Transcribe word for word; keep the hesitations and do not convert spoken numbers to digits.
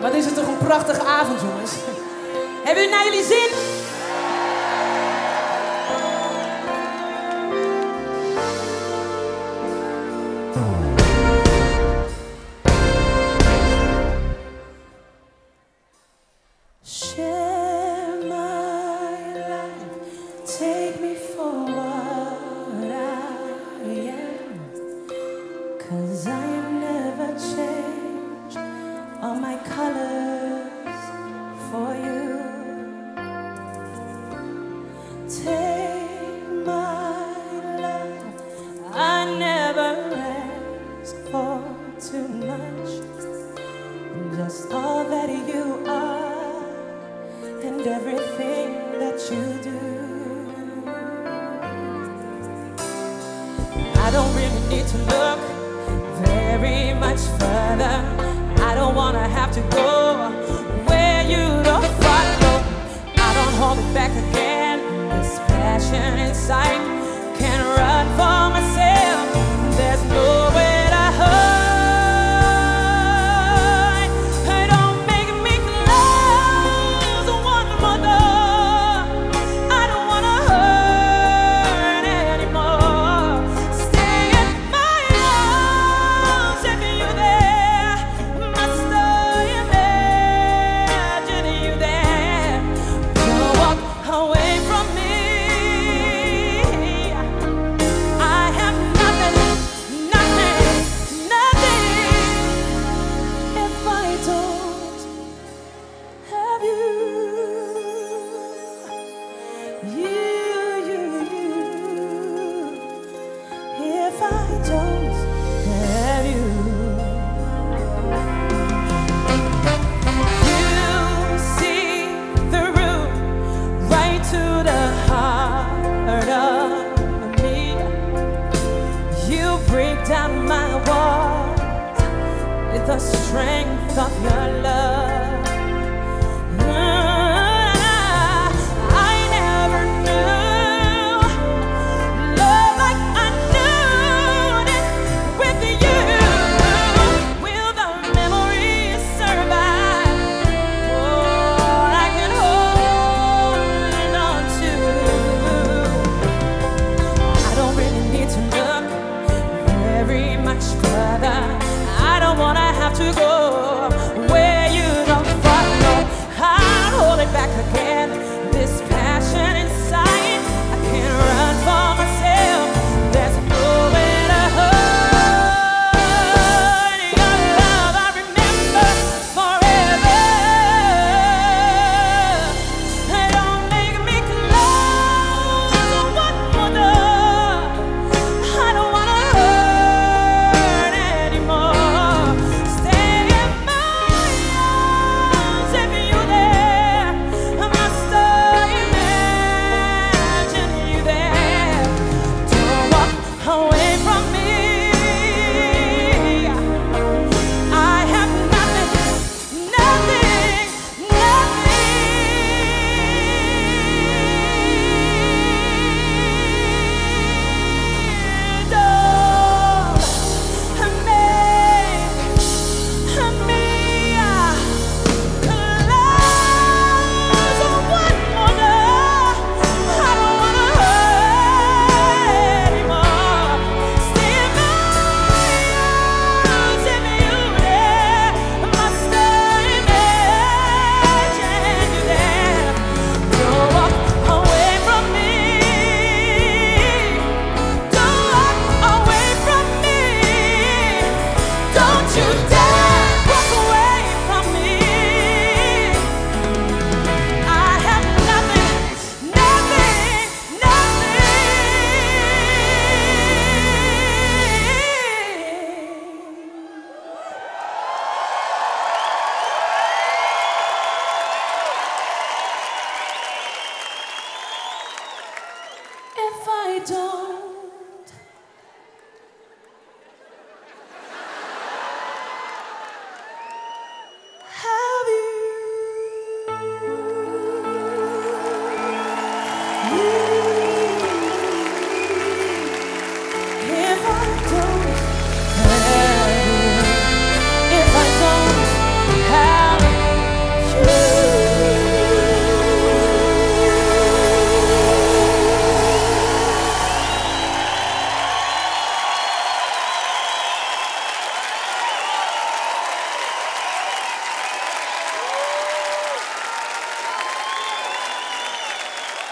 Wat is het toch een prachtige avond, jongens. Hebben jullie naar jullie zin? Share my life, take me for what I am, 'cause I am never changed all my colors for you. Take my love, I never ask for too much, just all that you are and everything that you do. I don't really need to look very much further. I don't wanna have to go where you don't follow. I don't hold it back again. This passion inside can't run for myself. There's nowhere to hide. Hey, don't make me close one more door. I don't wanna hurt anymore. Stay in my arms if you're there. Must I imagine you there? Don't walk away from me. I have nothing, nothing, nothing if I don't have you. You, you, you. If I don't have you. You see through right to the heart of me. You break down my walls with the strength of your love. I never knew love like I knew it with you. Will the memories survive? Oh, I can hold on to. I don't really need to look very much further. I don't wanna have to go where you don't follow. I'll hold it back again. This passion inside, I can't run for myself. There's nowhere to hide. Your love I remember forever. Hey, don't make me close one more door. I don't wanna hurt anymore. Stay in my arms if you're there. Must I imagine you there? Don't walk away from me. I have nothing, nothing, nothing. Don't make me close one more door. I don't wanna hurt anymore. Stay in my arms if you're there. Must I imagine you there? Don't walk away from me. Don't walk away from me. Don't you dare walk away from me. I have nothing, nothing, nothing. If I don't have you, if I don't